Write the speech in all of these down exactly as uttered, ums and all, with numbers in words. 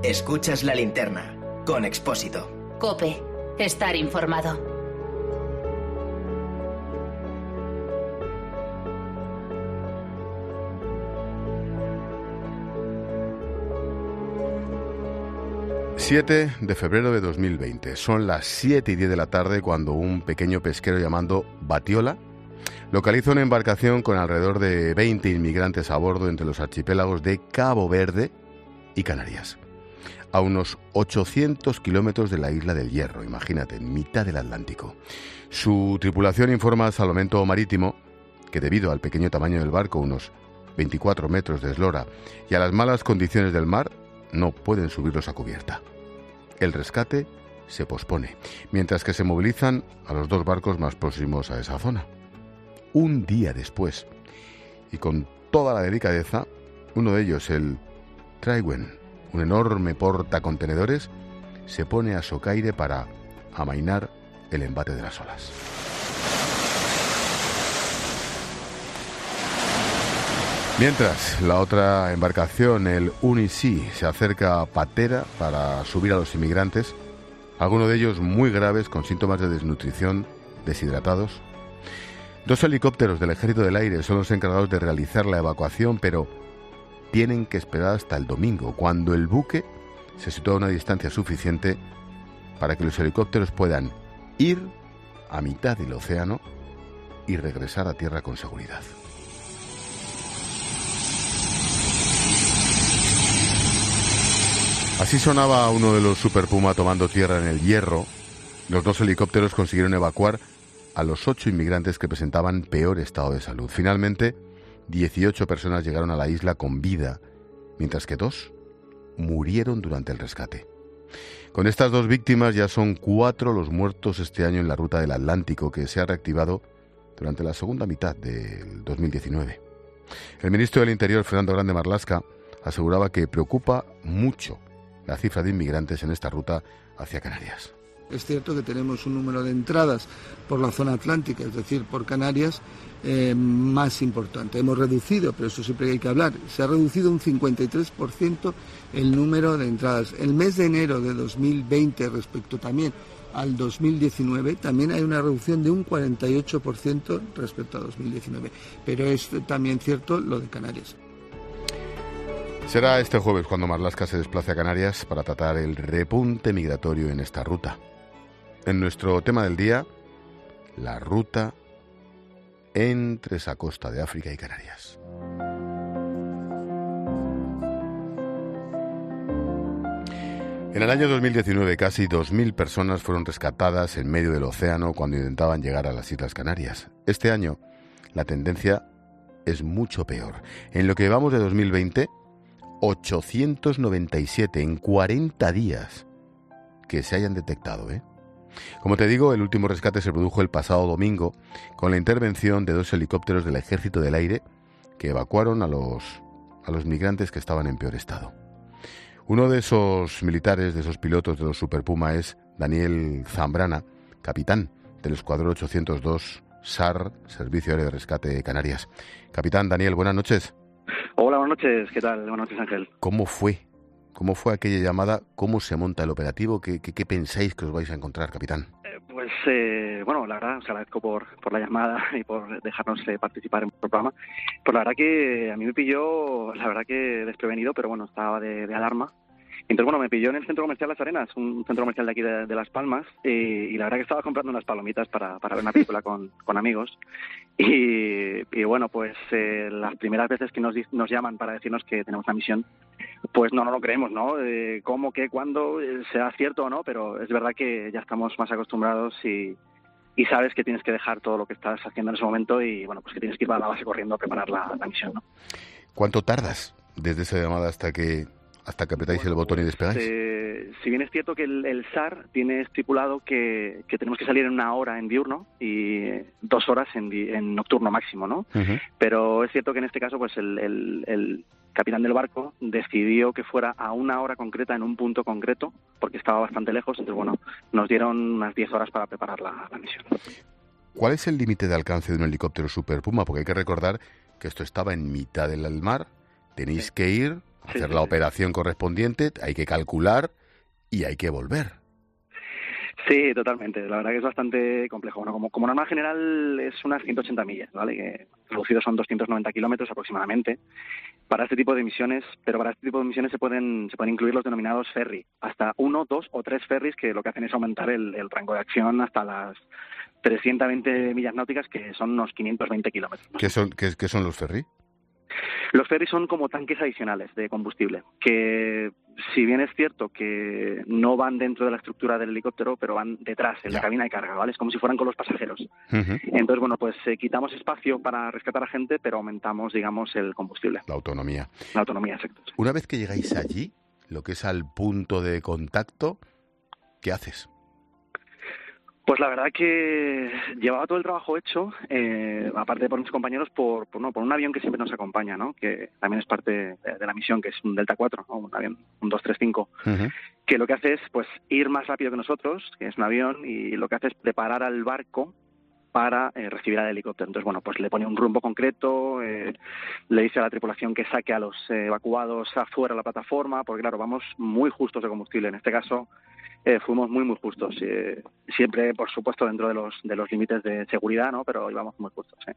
Escuchas La Linterna, con Expósito. COPE. Estar informado. siete de febrero de dos mil veinte. Son las siete y diez de la tarde cuando un pequeño pesquero llamado Batiola localiza una embarcación con alrededor de veinte inmigrantes a bordo entre los archipiélagos de Cabo Verde y Canarias, a unos ochocientos kilómetros de la isla del Hierro, imagínate, en mitad del Atlántico. Su tripulación informa al Salvamento Marítimo que debido al pequeño tamaño del barco, unos veinticuatro metros de eslora, y a las malas condiciones del mar, no pueden subirlos a cubierta. El rescate se pospone, mientras que se movilizan a los dos barcos más próximos a esa zona. Un día después, y con toda la delicadeza, uno de ellos, el Trywen, un enorme portacontenedores, se pone a socaire para amainar el embate de las olas. Mientras, la otra embarcación, el Unisea, se acerca a Patera para subir a los inmigrantes, algunos de ellos muy graves, con síntomas de desnutrición, deshidratados. Dos helicópteros del Ejército del Aire son los encargados de realizar la evacuación, pero tienen que esperar hasta el domingo, cuando el buque se sitúa a una distancia suficiente para que los helicópteros puedan ir a mitad del océano y regresar a tierra con seguridad. Así sonaba uno de los Super Puma tomando tierra en el Hierro. Los dos helicópteros consiguieron evacuar a los ocho inmigrantes que presentaban peor estado de salud. Finalmente, dieciocho personas llegaron a la isla con vida, mientras que dos murieron durante el rescate. Con estas dos víctimas ya son cuatro los muertos este año en la ruta del Atlántico, que se ha reactivado durante la segunda mitad del dos mil diecinueve. El ministro del Interior, Fernando Grande Marlaska, aseguraba que preocupa mucho la cifra de inmigrantes en esta ruta hacia Canarias. Es cierto que tenemos un número de entradas por la zona atlántica, es decir, por Canarias, eh, más importante. Hemos reducido, pero eso siempre hay que hablar, se ha reducido un cincuenta y tres por ciento el número de entradas. El mes de enero de dos mil veinte respecto también al dos mil diecinueve, también hay una reducción de un cuarenta y ocho por ciento respecto a dos mil diecinueve. Pero es también cierto lo de Canarias. Será este jueves cuando Marlaska se desplace a Canarias para tratar el repunte migratorio en esta ruta. En nuestro tema del día, la ruta entre esa costa de África y Canarias. En el año dos mil diecinueve, casi dos mil personas fueron rescatadas en medio del océano cuando intentaban llegar a las Islas Canarias. Este año, la tendencia es mucho peor. En lo que llevamos de dos mil veinte, ochocientos noventa y siete en cuarenta días que se hayan detectado, ¿eh? Como te digo, el último rescate se produjo el pasado domingo con la intervención de dos helicópteros del Ejército del Aire que evacuaron a los, a los migrantes que estaban en peor estado. Uno de esos militares, de esos pilotos de los Super Puma, es Daniel Zambrana, capitán del Escuadrón ochocientos dos S A R, Servicio Aéreo de Rescate de Canarias. Capitán Daniel, buenas noches. Hola, buenas noches. ¿Qué tal? Buenas noches, Ángel. ¿Cómo fue? ¿Cómo fue aquella llamada? ¿Cómo se monta el operativo? ¿Qué, qué, qué pensáis que os vais a encontrar, capitán? Eh, pues, eh, bueno, la verdad, os agradezco por, por la llamada y por dejarnos eh, participar en el programa. Pues la verdad que a mí me pilló, la verdad que desprevenido, pero bueno, estaba de, de alarma. Entonces, bueno, me pilló en el Centro Comercial Las Arenas, un centro comercial de aquí de, de Las Palmas, y, y la verdad que estaba comprando unas palomitas para, para ver una película con, con amigos. Y, y bueno, pues eh, las primeras veces que nos, nos llaman para decirnos que tenemos una misión, pues no, no lo creemos, ¿no? Eh, ¿Cómo, qué, cuándo, eh, sea cierto o no? Pero es verdad que ya estamos más acostumbrados y, y sabes que tienes que dejar todo lo que estás haciendo en ese momento y, bueno, pues que tienes que ir a la base corriendo a preparar la, la misión, ¿no? ¿Cuánto tardas desde esa llamada hasta que hasta que apretáis bueno, el botón y despegáis? Eh, si bien es cierto que el, el S A R tiene estipulado que, que tenemos que salir en una hora en diurno y dos horas en, en nocturno máximo, ¿no? Uh-huh. Pero es cierto que en este caso, pues el, el, el capitán del barco decidió que fuera a una hora concreta en un punto concreto, porque estaba bastante lejos, entonces bueno, nos dieron unas diez horas para preparar la, la misión. ¿Cuál es el límite de alcance de un helicóptero Super Puma? Porque hay que recordar que esto estaba en mitad del mar, tenéis que ir hacer sí, la sí. operación correspondiente, hay que calcular y hay que volver. Sí, totalmente. La verdad que es bastante complejo. Bueno, como, como norma general es unas ciento ochenta millas, ¿vale? Que reducidos son doscientos noventa kilómetros aproximadamente para este tipo de misiones, pero para este tipo de misiones se pueden se pueden incluir los denominados ferry, hasta uno, dos o tres ferries que lo que hacen es aumentar el, el rango de acción hasta las trescientas veinte millas náuticas, que son unos quinientos veinte kilómetros. ¿Qué son, qué, qué son los ferry? Los ferries son como tanques adicionales de combustible, que si bien es cierto que no van dentro de la estructura del helicóptero, pero van detrás, en Ya. la cabina de carga, ¿vale? Es como si fueran con los pasajeros. Uh-huh. Entonces, bueno, pues eh, quitamos espacio para rescatar a gente, pero aumentamos, digamos, el combustible, La autonomía. la autonomía, exacto. Una vez que llegáis allí, lo que es al punto de contacto, ¿qué haces? Pues la verdad que llevaba todo el trabajo hecho, eh, aparte de por mis compañeros, por, por, no, por un avión que siempre nos acompaña, ¿no? Que también es parte de, de la misión, que es un Delta cuatro, ¿no? Un avión, un dos tres cinco, Uh-huh. que lo que hace es pues ir más rápido que nosotros, que es un avión, y lo que hace es preparar al barco para eh, recibir al helicóptero. Entonces, bueno, pues le pone un rumbo concreto, eh, le dice a la tripulación que saque a los eh, evacuados afuera de la plataforma, porque claro, vamos muy justos de combustible. En este caso, eh, fuimos muy, muy justos. Eh, siempre, por supuesto, dentro de los de los límites de seguridad, ¿no? Pero íbamos muy justos, ¿eh?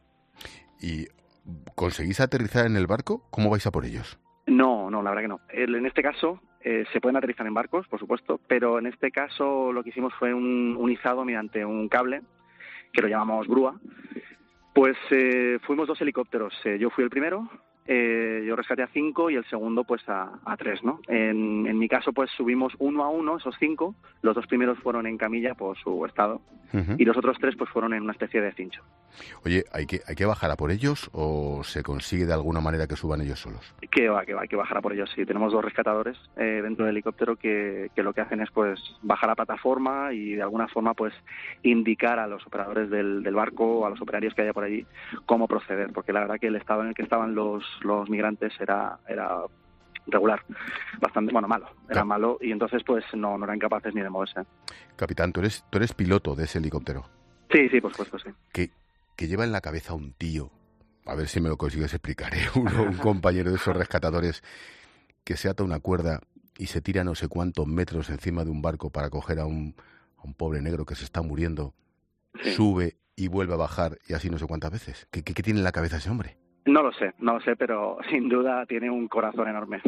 ¿Y conseguís aterrizar en el barco? ¿Cómo vais a por ellos? No, no, la verdad que no. El- En este caso, eh, se pueden aterrizar en barcos, por supuesto, pero en este caso lo que hicimos fue un, un izado mediante un cable, que lo llamamos grúa. Pues eh, fuimos dos helicópteros. Eh, yo fui el primero, eh, yo rescaté a cinco y el segundo pues a, a tres, ¿no? En, en mi caso pues subimos uno a uno, esos cinco. Los dos primeros fueron en camilla por su estado Uh-huh. y los otros tres pues fueron en una especie de cincho. Oye, ¿hay que, ¿hay que bajar a por ellos o se consigue de alguna manera que suban ellos solos? Que va, que va, hay que bajar a por ellos. Sí, tenemos dos rescatadores eh, dentro del helicóptero que, que lo que hacen es pues bajar a plataforma y de alguna forma pues indicar a los operadores del, del barco, a los operarios que haya por allí, cómo proceder, porque la verdad que el estado en el que estaban los, los migrantes era, era regular, bastante, bueno, malo, era Claro. malo, y entonces pues no, no eran capaces ni de moverse. Capitán, tú eres, tú eres piloto de ese helicóptero. Sí, sí, por supuesto, sí. que, que lleva en la cabeza un tío, a ver si me lo consigues explicar, ¿eh? Uno, un compañero de esos rescatadores que se ata una cuerda y se tira no sé cuántos metros encima de un barco para coger a un, a un pobre negro que se está muriendo, Sí. sube y vuelve a bajar y así no sé cuántas veces. ¿Qué, qué, qué tiene en la cabeza ese hombre? No lo sé, no lo sé, pero sin duda tiene un corazón enorme,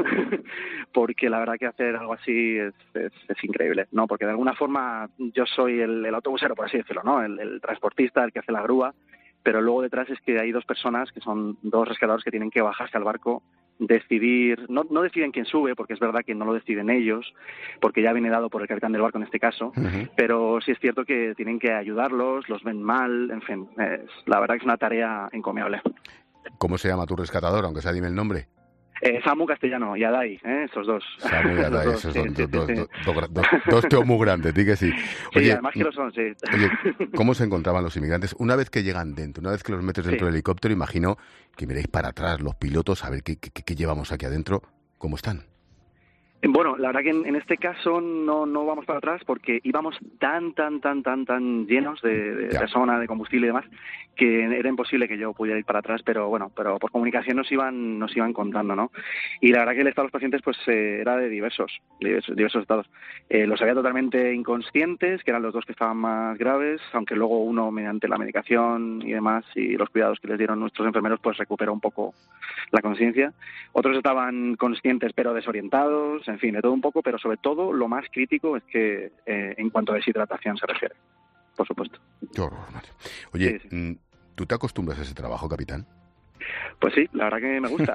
porque la verdad que hacer algo así es, es, es increíble, ¿no? Porque de alguna forma yo soy el, el autobusero, por así decirlo, ¿no? El, el transportista, el que hace la grúa, pero luego detrás es que hay dos personas, que son dos rescatadores que tienen que bajarse al barco, decidir, no, no deciden quién sube, porque es verdad que no lo deciden ellos, porque ya viene dado por el capitán del barco en este caso, Uh-huh. pero sí es cierto que tienen que ayudarlos, los ven mal, en fin, es, la verdad que es una tarea encomiable. ¿Cómo se llama tu rescatador? Aunque sea, dime el nombre. Eh, Samu Castellano y Adai, ¿eh? Esos dos. Samu y Adai, Los dos, esos sí, son sí, dos, sí, dos, sí. dos, dos, dos, dos tíos muy grandes, di que sí. Sí, Oye, además que lo son, sí. Oye, ¿cómo se encontraban los inmigrantes? Una vez que llegan dentro, una vez que los metes dentro Sí. del helicóptero, imagino que miréis para atrás los pilotos a ver qué, qué, qué llevamos aquí adentro, ¿cómo están? Bueno, la verdad que en, en este caso no, no vamos para atrás porque íbamos tan, tan, tan, tan, tan llenos de, de Ya. persona, de combustible y demás, que era imposible que yo pudiera ir para atrás, pero bueno, pero por comunicación nos iban nos iban contando, ¿no? Y la verdad que el estado de los pacientes pues eh, era de diversos, diversos, diversos estados. Eh, los había totalmente inconscientes, que eran los dos que estaban más graves, aunque luego uno, mediante la medicación y demás y los cuidados que les dieron nuestros enfermeros, pues recuperó un poco la conciencia. Otros estaban conscientes pero desorientados, en fin, de todo un poco, pero sobre todo lo más crítico es que eh, en cuanto a deshidratación se refiere, por supuesto. Qué horror, madre. Oye, Sí, sí. mm, ¿tú te acostumbras a ese trabajo, capitán? Pues sí, la verdad que me gusta.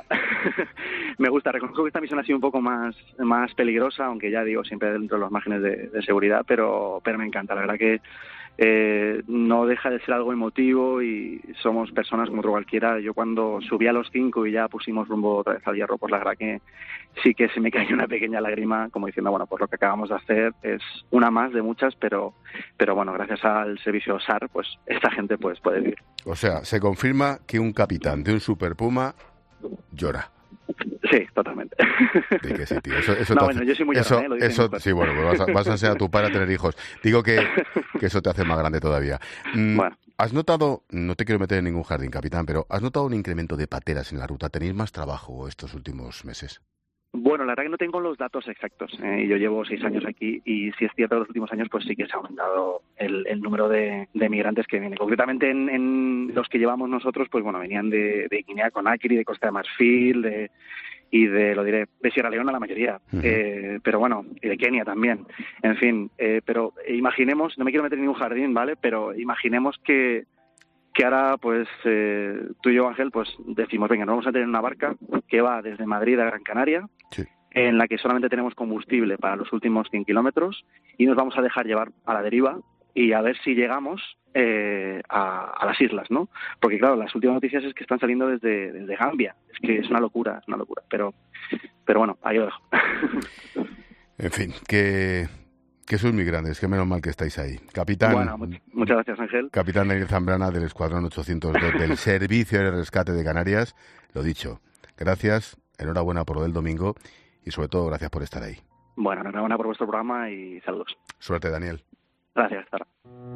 Me gusta. Reconozco que esta misión ha sido un poco más, más peligrosa, aunque ya digo, siempre dentro de los márgenes de, de seguridad, pero, pero me encanta. La verdad que eh, no deja de ser algo emotivo y somos personas como otro cualquiera. Yo cuando subí a los cinco y ya pusimos rumbo otra vez al Hierro, pues la verdad que sí que se me cayó una pequeña lágrima, como diciendo, bueno, pues lo que acabamos de hacer es una más de muchas, pero, pero bueno, gracias al servicio S A R, pues esta gente pues puede vivir. O sea, se confirma que un capitán de un Super Puma llora. Sí, totalmente. Di que sí, tío. Eso, eso No, te bueno, hace- yo soy muy eso, llorón, ¿eh? Lo dicen eso, muchas. sí, bueno, pues vas a, vas a enseñar a tu padre a tener hijos. Digo que, que eso te hace más grande todavía. Mm, Bueno. ¿Has notado, no te quiero meter en ningún jardín, capitán, pero ¿has notado un incremento de pateras en la ruta? ¿Tenéis más trabajo estos últimos meses? Bueno, la verdad que no tengo los datos exactos. Eh, yo llevo seis años aquí y si es cierto, en los últimos años pues sí que se ha aumentado el, el número de, de migrantes que vienen. Concretamente en, en los que llevamos nosotros, pues bueno, venían de, de Guinea Conakry, de Costa de Marfil, de, y de, lo diré, de Sierra Leona la mayoría. Uh-huh. Eh, pero bueno, y de Kenia también. En fin, eh, pero imaginemos, no me quiero meter en ningún jardín, ¿vale? Pero imaginemos que que ahora, pues, eh, tú y yo, Ángel, pues decimos, venga, nos vamos a tener una barca que va desde Madrid a Gran Canaria, sí, en la que solamente tenemos combustible para los últimos cien kilómetros y nos vamos a dejar llevar a la deriva y a ver si llegamos eh, a, a las islas, ¿no? Porque, claro, las últimas noticias es que están saliendo desde, desde Gambia. Es que es una locura, es una locura. Pero, pero bueno, ahí lo dejo. En fin, que... Que sois muy grandes, que menos mal que estáis ahí. Capitán... Bueno, muchas gracias, Ángel. Capitán Daniel Zambrana del Escuadrón ochocientos dos del Servicio de Rescate de Canarias. Lo dicho, gracias, enhorabuena por lo del domingo y sobre todo gracias por estar ahí. Bueno, enhorabuena por vuestro programa y saludos. Suerte, Daniel. Gracias, hasta ahora.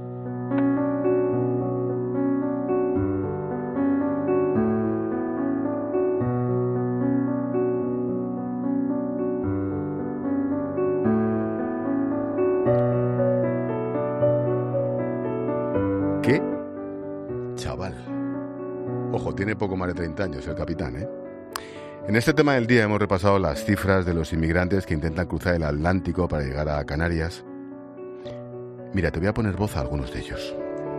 ¿Qué? Chaval. Ojo, tiene poco más de treinta años el capitán, ¿eh? En este tema del día hemos repasado las cifras de los inmigrantes que intentan cruzar el Atlántico para llegar a Canarias. Mira, te voy a poner voz a algunos de ellos.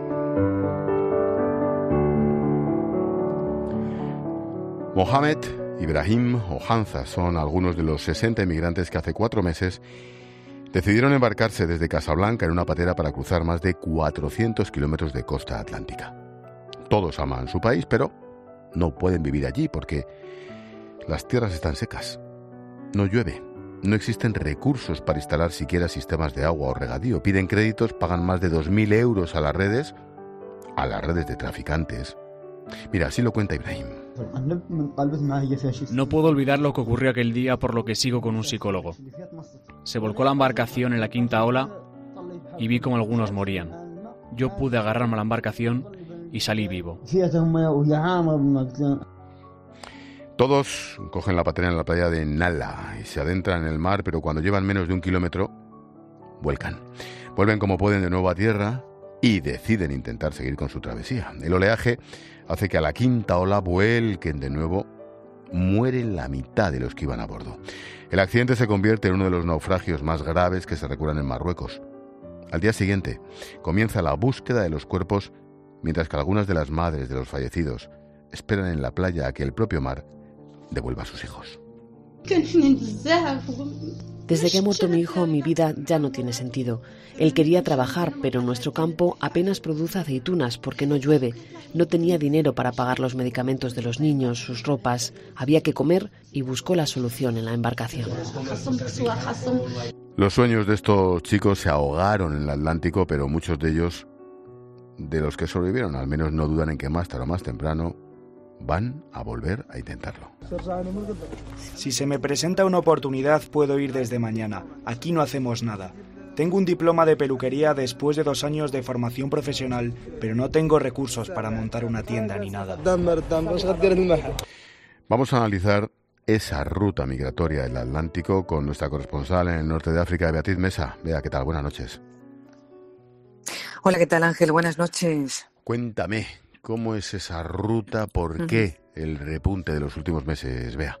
Mohamed, Ibrahim o Hanza son algunos de los sesenta inmigrantes que hace cuatro meses decidieron embarcarse desde Casablanca en una patera para cruzar más de cuatrocientos kilómetros de costa atlántica. Todos aman su país, pero no pueden vivir allí porque las tierras están secas. No llueve, no existen recursos para instalar siquiera sistemas de agua o regadío. Piden créditos, pagan más de dos mil euros a las redes, a las redes de traficantes. Mira, así lo cuenta Ibrahim. No puedo olvidar lo que ocurrió aquel día, por lo que sigo con un psicólogo. Se volcó la embarcación en la quinta ola y vi cómo algunos morían. Yo pude agarrarme a la embarcación y salí vivo. Todos cogen la patera en la playa de Nala y se adentran en el mar, pero cuando llevan menos de un kilómetro, vuelcan. Vuelven como pueden de nuevo a tierra y deciden intentar seguir con su travesía. El oleaje hace que a la quinta ola vuelquen de nuevo. Mueren la mitad de los que iban a bordo. El accidente se convierte en uno de los naufragios más graves que se recuerdan en Marruecos. Al día siguiente comienza la búsqueda de los cuerpos, mientras que algunas de las madres de los fallecidos esperan en la playa a que el propio mar devuelva a sus hijos. Desde que ha muerto mi hijo, mi vida ya no tiene sentido. Él quería trabajar, pero nuestro campo apenas produce aceitunas porque no llueve. No tenía dinero para pagar los medicamentos de los niños, sus ropas. Había que comer y buscó la solución en la embarcación. Los sueños de estos chicos se ahogaron en el Atlántico, pero muchos de ellos, de los que sobrevivieron, al menos no dudan en que más tarde o más temprano van a volver a intentarlo. Si se me presenta una oportunidad, puedo ir desde mañana. Aquí no hacemos nada. Tengo un diploma de peluquería después de dos años de formación profesional, pero no tengo recursos para montar una tienda ni nada. Vamos a analizar esa ruta migratoria del Atlántico con nuestra corresponsal en el norte de África, Beatriz Mesa. Bea, ¿qué tal? Buenas noches. Hola, ¿qué tal, Ángel? Buenas noches. Cuéntame, ¿cómo es esa ruta? ¿Por qué el repunte de los últimos meses, Bea?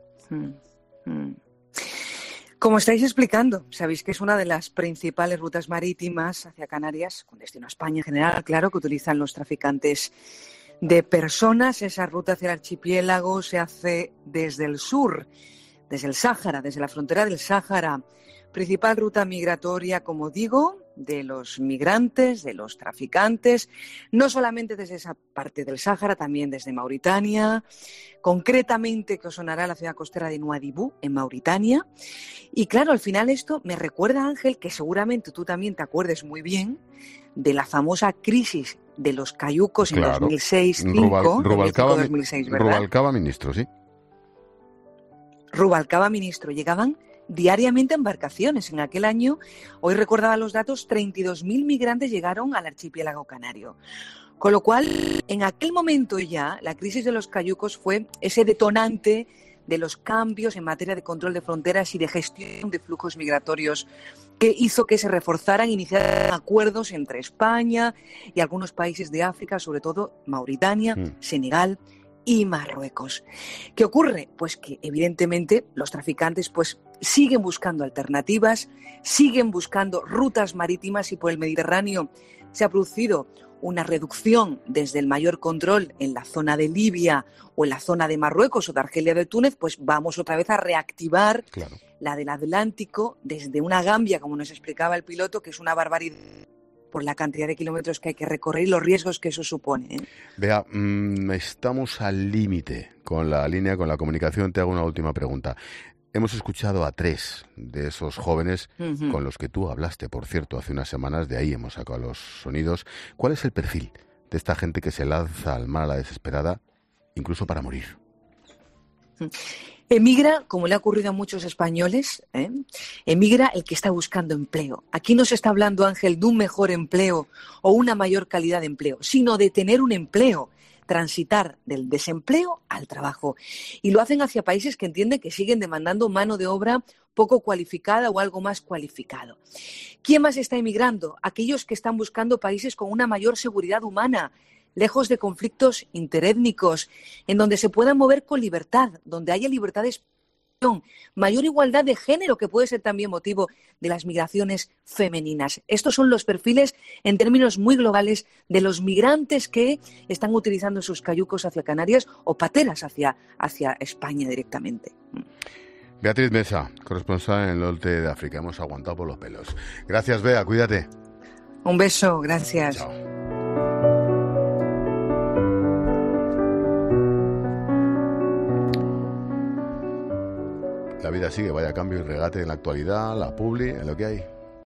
Como estáis explicando, sabéis que es una de las principales rutas marítimas hacia Canarias, con destino a España en general, claro, que utilizan los traficantes de personas. Esa ruta hacia el archipiélago se hace desde el sur, desde el Sáhara, desde la frontera del Sáhara. Principal ruta migratoria, como digo, de los migrantes, de los traficantes, no solamente desde esa parte del Sáhara, también desde Mauritania, concretamente que os sonará la ciudad costera de Nuadhibou, en Mauritania. Y claro, al final esto me recuerda, Ángel, que seguramente tú también te acuerdes muy bien de la famosa crisis de los cayucos en claro. dos mil seis dos mil cinco, Rubalcaba, dos mil seis, ¿verdad? Rubalcaba ministro, sí. Rubalcaba ministro, llegaban diariamente embarcaciones. En aquel año, hoy recordaba los datos, treinta y dos mil migrantes llegaron al archipiélago canario. Con lo cual, en aquel momento ya, la crisis de los cayucos fue ese detonante de los cambios en materia de control de fronteras y de gestión de flujos migratorios, que hizo que se reforzaran e iniciaran acuerdos entre España y algunos países de África, sobre todo Mauritania, mm. Senegal y Marruecos. ¿Qué ocurre? Pues que evidentemente los traficantes pues siguen buscando alternativas, siguen buscando rutas marítimas, y por el Mediterráneo se ha producido una reducción desde el mayor control en la zona de Libia o en la zona de Marruecos o de Argelia de Túnez, pues vamos otra vez a reactivar claro. la del Atlántico desde una Gambia, como nos explicaba el piloto, que es una barbaridad por la cantidad de kilómetros que hay que recorrer y los riesgos que eso supone, ¿eh? Vea, mmm, estamos al límite con la línea, con la comunicación. Te hago una última pregunta. Hemos escuchado a tres de esos jóvenes uh-huh. con los que tú hablaste, por cierto, hace unas semanas. De ahí hemos sacado los sonidos. ¿Cuál es el perfil de esta gente que se lanza al mar a la desesperada, incluso para morir? Emigra, como le ha ocurrido a muchos españoles, ¿eh? emigra el que está buscando empleo. Aquí no se está hablando, Ángel, de un mejor empleo o una mayor calidad de empleo, sino de tener un empleo, transitar del desempleo al trabajo. Y lo hacen hacia países que entienden que siguen demandando mano de obra poco cualificada o algo más cualificado. ¿Quién más está emigrando? Aquellos que están buscando países con una mayor seguridad humana, lejos de conflictos interétnicos, en donde se puedan mover con libertad, donde haya libertad de expresión, mayor igualdad de género, que puede ser también motivo de las migraciones femeninas. Estos son los perfiles, en términos muy globales, de los migrantes que están utilizando sus cayucos hacia Canarias o pateras hacia, hacia España directamente. Beatriz Mesa, corresponsal en el norte de África. Hemos aguantado por los pelos. Gracias, Bea, cuídate. Un beso, gracias. Chao. La vida sigue, vaya cambio y regate en la actualidad, la publi, en lo que hay.